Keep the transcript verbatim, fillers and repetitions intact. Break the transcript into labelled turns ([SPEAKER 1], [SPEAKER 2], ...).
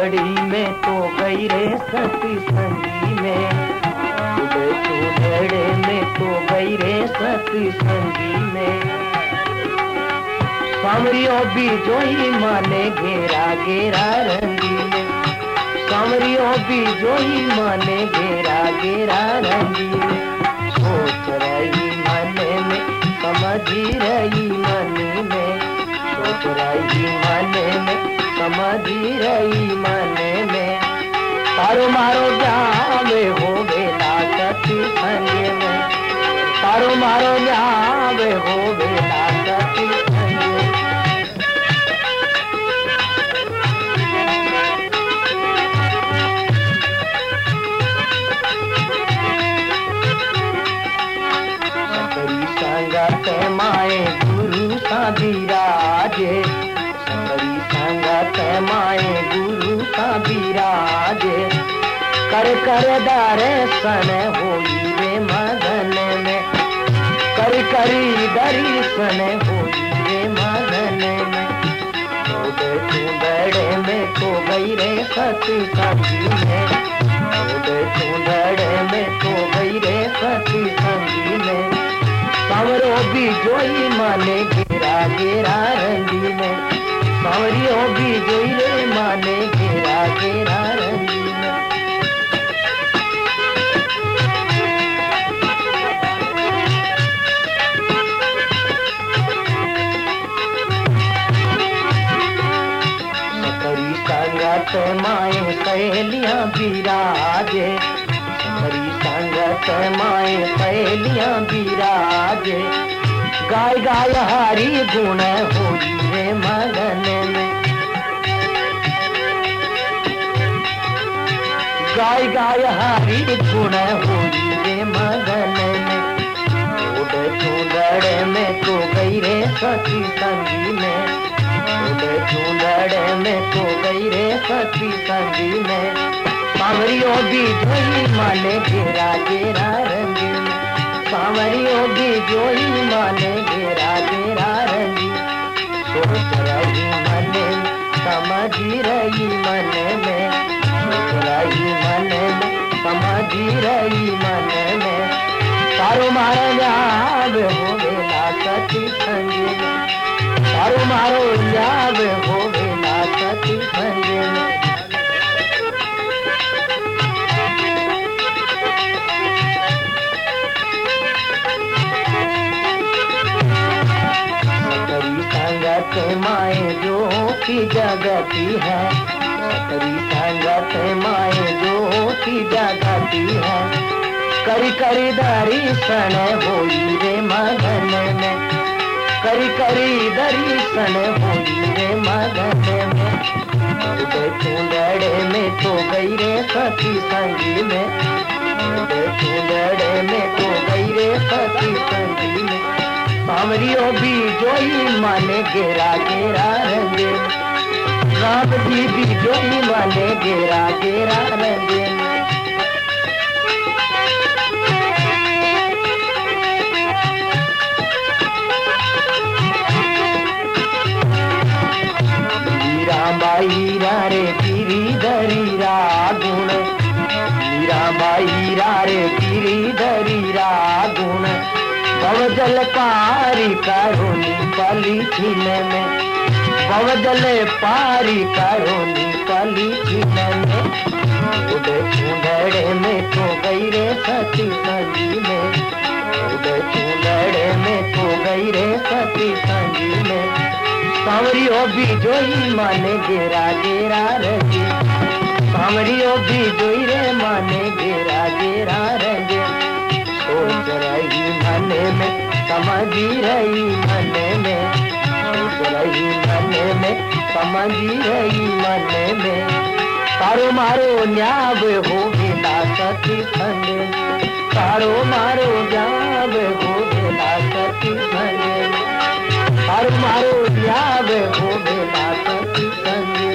[SPEAKER 1] चूंदड़ी में तो गई रे सती संगी में, चूंदड़े में तो गई रे सती संगी में। सामरियों भी जोई माने घेरा घेरा रंगी में, सामरियों भी जोई माने घेरा घेरा रंगी में। सोच रही मने में समझी रही मनी में, सोच रही मने में समझी रही मने में। तारो मारो जावे हो बेला सती संगे में, तारो मारो जावे हो बेला सती संगे। सकरी संगत माए गुरु साधी राजे, सकरी संगत माए गुरु साधी राजे। कर कर दर्शन होई रे मगन में, कर करी दर्शन होई रे मगन में। चूंदड़ चूंदड़े में तो गई रे सती संगी में, चूंदड़ चूंदड़े में तो गई रे सती संगी में। सावरो भी जोई माने घेरा घेरा रंगी में, सावरियों भी जोई रे माने घेरा घेरा रंगी में। सकरी संगत माए सहेलियां बिराजे, सकरी संगत माए सहेलियां बिराजे। गाय गाय हरी गुण होई रे मगन में, गाय गाय हरी गुण होई रे मगन में। चूंदड़ चूंदड़े में तो गई रे सती संगी में, चूंदड़ चूंदड़े में तो गई रे सती संगी में। सावरियों भी जोई माने घेरा घेरा रंगी में, सावरियों भी जोई माने घेरा घेरा रंगी। सोच रही मने में समझी रही मने में, सोच रही मने में समझी रही मने में। तारो मारो जाब हो बेला सती संगी में, तारो मारो जाब हो बेला सती संगी में। संगत माए जो की जगती है, सकरी संगत माए जो की जगती है। करी करी दर्शन होई रे मगन में, करी करी दर्शन होई रे मगन में। चूंदड़ चूंदड़े में तो गई रे सती संगी में, चूंदड़ चूंदड़े में तो गई रे सती संगी में। सावरियों भी जोई माने घेरा घेरा रंगे, राम जी भी जोई माने घेरा घेरा रंगे। मीराबाई रे गिरिधरी रा गुण, मीराबाई रे गिरिधरी रा गुण। भवजल पारी करोनी पलीथीन में, भवजल पारी करोनी पलीथीन में। चूंदड़ चूंदड़े में तो गई रे सती संगी में, चूंदड़ चूंदड़े में तो गई रे सती संगी में। सावरियों भी जोई माने घेरा घेरा रंगे, सावरियों भी जोई रे माने घेरा घेरा रंगे। सोच रही मने में समझी रही मने में, सोच रही मने में समझी रही मने में। तारो मारो न्याव हो बेला सती संगे में, तारो मारो न्याव हो बेला सती संगे में, तारो मारो न्याव हो बेला सती संगे।